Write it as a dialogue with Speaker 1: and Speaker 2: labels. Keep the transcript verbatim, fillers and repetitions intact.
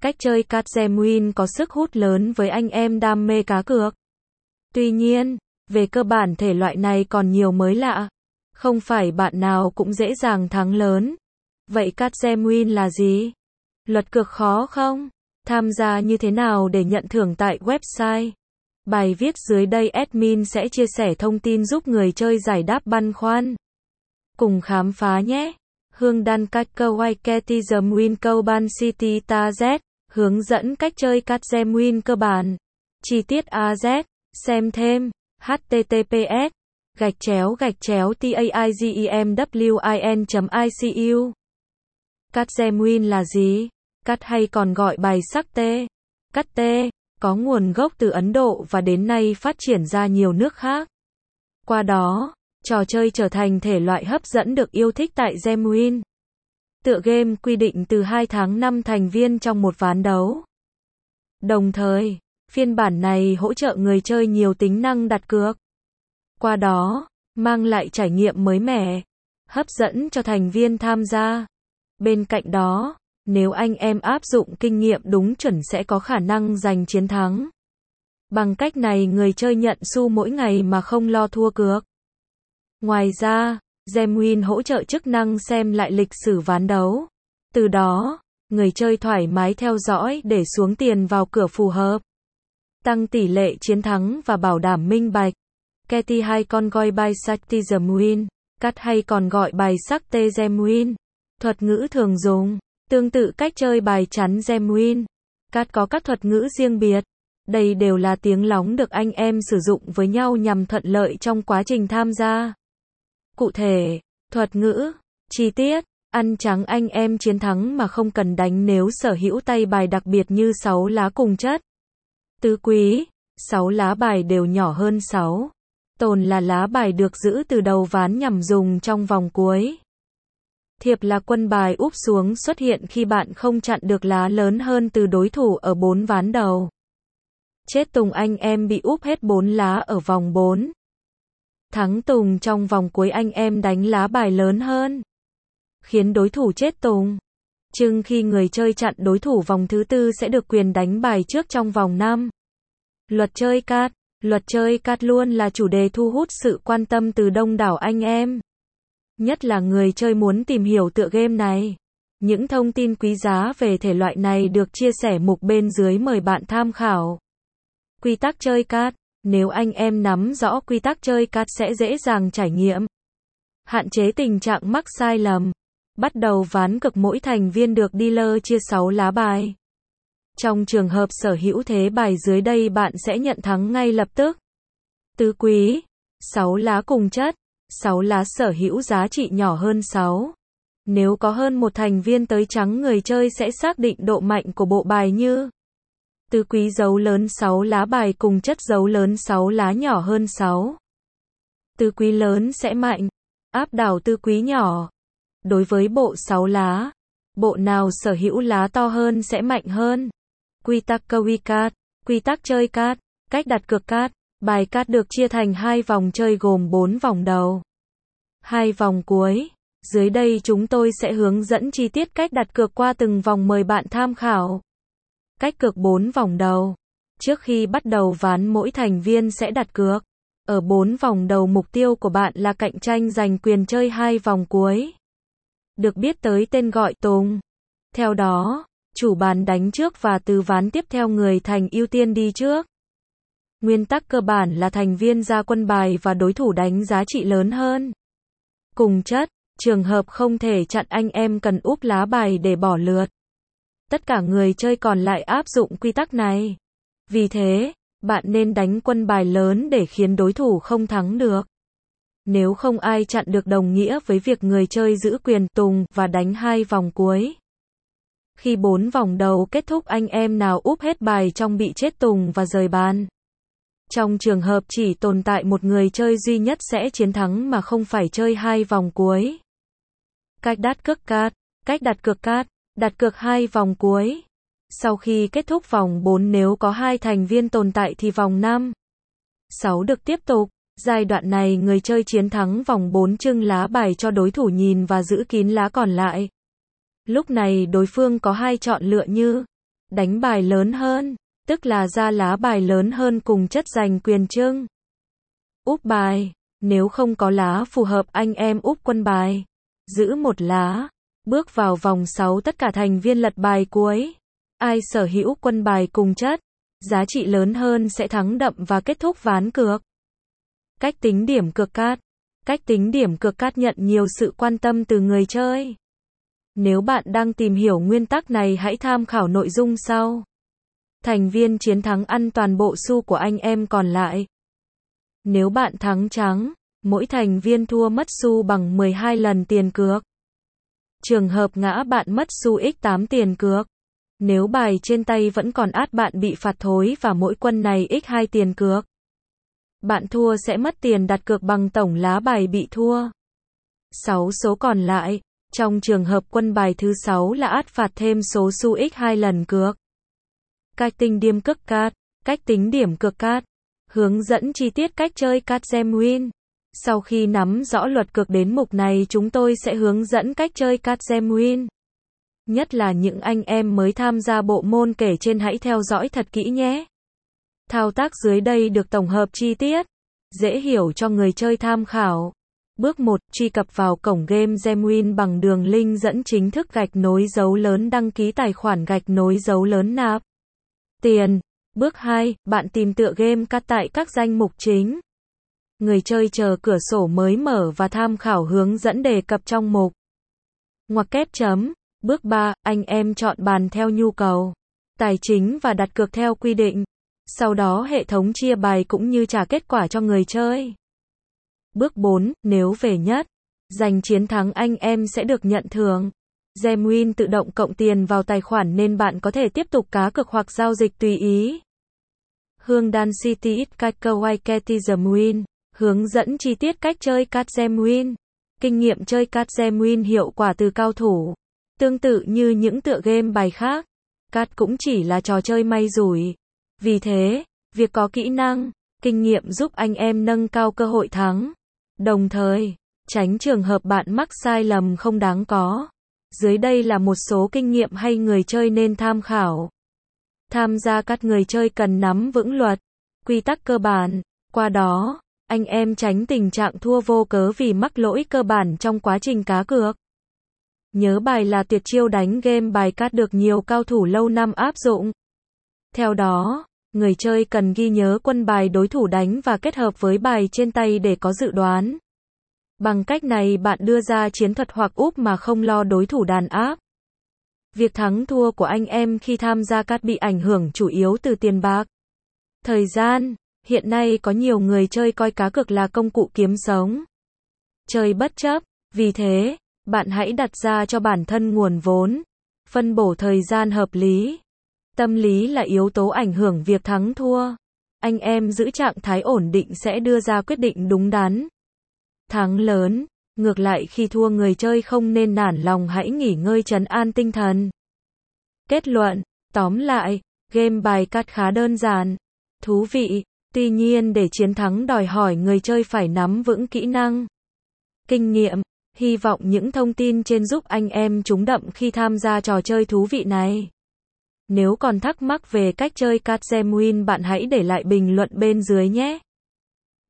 Speaker 1: Cách chơi card game win có sức hút lớn với anh em đam mê cá cược. Tuy nhiên, về cơ bản thể loại này còn nhiều mới lạ. Không phải bạn nào cũng dễ dàng thắng lớn. Vậy card game win là gì? Luật cược khó không? Tham gia như thế nào để nhận thưởng tại website? Bài viết dưới đây admin sẽ chia sẻ thông tin giúp người chơi giải đáp băn khoăn. Cùng khám phá nhé! Hương đan cách câu Wiketism win câu ban city ta z, hướng dẫn cách chơi card game win cơ bản. Chi tiết a z, xem thêm, https, gạch chéo gạch chéo taigemwin.icu. Card game win là gì? Card hay còn gọi bài sắc tê. Card tê, có nguồn gốc từ Ấn Độ và đến nay phát triển ra nhiều nước khác. Qua đó, trò chơi trở thành thể loại hấp dẫn được yêu thích tại game win. Tựa game quy định từ hai tháng năm thành viên trong một ván đấu. Đồng thời, phiên bản này hỗ trợ người chơi nhiều tính năng đặt cược. Qua đó, mang lại trải nghiệm mới mẻ, hấp dẫn cho thành viên tham gia. Bên cạnh đó, nếu anh em áp dụng kinh nghiệm đúng chuẩn sẽ có khả năng giành chiến thắng. Bằng cách này người chơi nhận xu mỗi ngày mà không lo thua cược. Ngoài ra, game win hỗ trợ chức năng xem lại lịch sử ván đấu. Từ đó, người chơi thoải mái theo dõi để xuống tiền vào cửa phù hợp. Tăng tỷ lệ chiến thắng và bảo đảm minh bạch. Ketty hay con gọi bài Saktism win, card hay còn gọi bài sắc tê game win. Thuật ngữ thường dùng, tương tự cách chơi bài chắn game win. Card có các thuật ngữ riêng biệt. Đây đều là tiếng lóng được anh em sử dụng với nhau nhằm thuận lợi trong quá trình tham gia. Cụ thể, thuật ngữ, chi tiết, ăn trắng anh em chiến thắng mà không cần đánh nếu sở hữu tay bài đặc biệt như sáu lá cùng chất. Tứ quý, sáu lá bài đều nhỏ hơn sáu. Tồn là lá bài được giữ từ đầu ván nhằm dùng trong vòng cuối. Thiệp là quân bài úp xuống xuất hiện khi bạn không chặn được lá lớn hơn từ đối thủ ở bốn ván đầu. Chết tùng anh em bị úp hết bốn lá ở vòng bốn. Thắng tùng trong vòng cuối anh em đánh lá bài lớn hơn, khiến đối thủ chết tùng. Chừng khi người chơi chặn đối thủ vòng thứ tư sẽ được quyền đánh bài trước trong vòng năm. Luật chơi card. Luật chơi card luôn là chủ đề thu hút sự quan tâm từ đông đảo anh em. Nhất là người chơi muốn tìm hiểu tựa game này. Những thông tin quý giá về thể loại này được chia sẻ mục bên dưới mời bạn tham khảo. Quy tắc chơi card. Nếu anh em nắm rõ quy tắc chơi card sẽ dễ dàng trải nghiệm. Hạn chế tình trạng mắc sai lầm. Bắt đầu ván cực mỗi thành viên được dealer chia sáu lá bài. Trong trường hợp sở hữu thế bài dưới đây bạn sẽ nhận thắng ngay lập tức. Tứ quý, sáu lá cùng chất, sáu lá sở hữu giá trị nhỏ hơn sáu. Nếu có hơn một thành viên tới trắng người chơi sẽ xác định độ mạnh của bộ bài như tứ quý dấu lớn sáu lá bài cùng chất dấu lớn sáu lá nhỏ hơn sáu. Tứ quý lớn sẽ mạnh, áp đảo tứ quý nhỏ. Đối với bộ sáu lá, bộ nào sở hữu lá to hơn sẽ mạnh hơn. Quy tắc câu card, quy tắc chơi card, cách đặt cược card. Bài card được chia thành hai vòng chơi gồm bốn vòng đầu, hai vòng cuối. Dưới đây chúng tôi sẽ hướng dẫn chi tiết cách đặt cược qua từng vòng mời bạn tham khảo. Cách cược bốn vòng đầu. Trước khi bắt đầu ván mỗi thành viên sẽ đặt cược. Ở bốn vòng đầu mục tiêu của bạn là cạnh tranh giành quyền chơi hai vòng cuối. Được biết tới tên gọi tùng. Theo đó, chủ bàn đánh trước và từ ván tiếp theo người thành ưu tiên đi trước. Nguyên tắc cơ bản là thành viên ra quân bài và đối thủ đánh giá trị lớn hơn. Cùng chất, trường hợp không thể chặn anh em cần úp lá bài để bỏ lượt. Tất cả người chơi còn lại áp dụng quy tắc này. Vì thế, bạn nên đánh quân bài lớn để khiến đối thủ không thắng được. Nếu không ai chặn được đồng nghĩa với việc người chơi giữ quyền tùng và đánh hai vòng cuối. Khi bốn vòng đầu kết thúc anh em nào úp hết bài trong bị chết tùng và rời bàn. Trong trường hợp chỉ tồn tại một người chơi duy nhất sẽ chiến thắng mà không phải chơi hai vòng cuối. Cách đặt cược card. Cách đặt cược card. Đặt cược hai vòng cuối. Sau khi kết thúc vòng bốn nếu có hai thành viên tồn tại thì vòng năm, sáu được tiếp tục. Giai đoạn này người chơi chiến thắng vòng bốn trưng lá bài cho đối thủ nhìn và giữ kín lá còn lại. Lúc này đối phương có hai chọn lựa như Đánh bài lớn hơn, tức là ra lá bài lớn hơn cùng chất giành quyền trưng. Úp bài, nếu không có lá phù hợp anh em úp quân bài. Giữ một lá, bước vào vòng sáu tất cả thành viên lật bài cuối. Ai sở hữu quân bài cùng chất, giá trị lớn hơn sẽ thắng đậm và kết thúc ván cược. Cách tính điểm cược cát. Cách tính điểm cược cát nhận nhiều sự quan tâm từ người chơi. Nếu bạn đang tìm hiểu nguyên tắc này hãy tham khảo nội dung sau. Thành viên chiến thắng ăn toàn bộ xu của anh em còn lại. Nếu bạn thắng trắng, mỗi thành viên thua mất xu bằng mười hai lần tiền cược. Trường hợp ngã bạn mất xu nhân tám tiền cược. Nếu bài trên tay vẫn còn át bạn bị phạt thối và mỗi quân này nhân hai tiền cược. Bạn thua sẽ mất tiền đặt cược bằng tổng lá bài bị thua. sáu số còn lại, trong trường hợp quân bài thứ sáu là át phạt thêm số xu nhân hai lần cược. Cách tính điểm cược cát. Cách tính điểm cược cát. Hướng dẫn chi tiết cách chơi card game win. Sau khi nắm rõ luật cược đến mục này chúng tôi sẽ hướng dẫn cách chơi card game win. Nhất là những anh em mới tham gia bộ môn kể trên hãy theo dõi thật kỹ nhé. Thao tác dưới đây được tổng hợp chi tiết, dễ hiểu cho người chơi tham khảo. Bước một, truy cập vào cổng game GameWin bằng đường link dẫn chính thức gạch nối dấu lớn đăng ký tài khoản gạch nối dấu lớn nạp tiền. Bước hai, bạn tìm tựa game card tại các danh mục chính. Người chơi chờ cửa sổ mới mở và tham khảo hướng dẫn đề cập trong mục ngoặc kép chấm. Bước ba, anh em chọn bàn theo nhu cầu tài chính và đặt cược theo quy định. Sau đó hệ thống chia bài cũng như trả kết quả cho người chơi. Bước bốn, nếu về nhất, giành chiến thắng anh em sẽ được nhận thưởng. GameWin tự động cộng tiền vào tài khoản nên bạn có thể tiếp tục cá cược hoặc giao dịch tùy ý. Hương Đan City ít Kakawai Ketizm Win. Hướng dẫn chi tiết cách chơi card game win. Kinh nghiệm chơi card game win hiệu quả từ cao thủ. Tương tự như những tựa game bài khác, card cũng chỉ là trò chơi may rủi. Vì thế, việc có kỹ năng, kinh nghiệm giúp anh em nâng cao cơ hội thắng. Đồng thời, tránh trường hợp bạn mắc sai lầm không đáng có. Dưới đây là một số kinh nghiệm hay người chơi nên tham khảo. Tham gia card người chơi cần nắm vững luật, quy tắc cơ bản. Qua đó, anh em tránh tình trạng thua vô cớ vì mắc lỗi cơ bản trong quá trình cá cược. Nhớ bài là tuyệt chiêu đánh game bài cát được nhiều cao thủ lâu năm áp dụng. Theo đó, người chơi cần ghi nhớ quân bài đối thủ đánh và kết hợp với bài trên tay để có dự đoán. Bằng cách này bạn đưa ra chiến thuật hoặc úp mà không lo đối thủ đàn áp. Việc thắng thua của anh em khi tham gia cát bị ảnh hưởng chủ yếu từ tiền bạc. Thời gian. Hiện nay có nhiều người chơi coi cá cược là công cụ kiếm sống. Chơi bất chấp, vì thế, bạn hãy đặt ra cho bản thân nguồn vốn, phân bổ thời gian hợp lý. Tâm lý là yếu tố ảnh hưởng việc thắng thua. Anh em giữ trạng thái ổn định sẽ đưa ra quyết định đúng đắn. Thắng lớn, ngược lại khi thua người chơi không nên nản lòng hãy nghỉ ngơi trấn an tinh thần. Kết luận, tóm lại, game bài cát khá đơn giản, thú vị. Tuy nhiên để chiến thắng đòi hỏi người chơi phải nắm vững kỹ năng, kinh nghiệm. Hy vọng những thông tin trên giúp anh em trúng đậm khi tham gia trò chơi thú vị này. Nếu còn thắc mắc về cách chơi card game win bạn hãy để lại bình luận bên dưới nhé.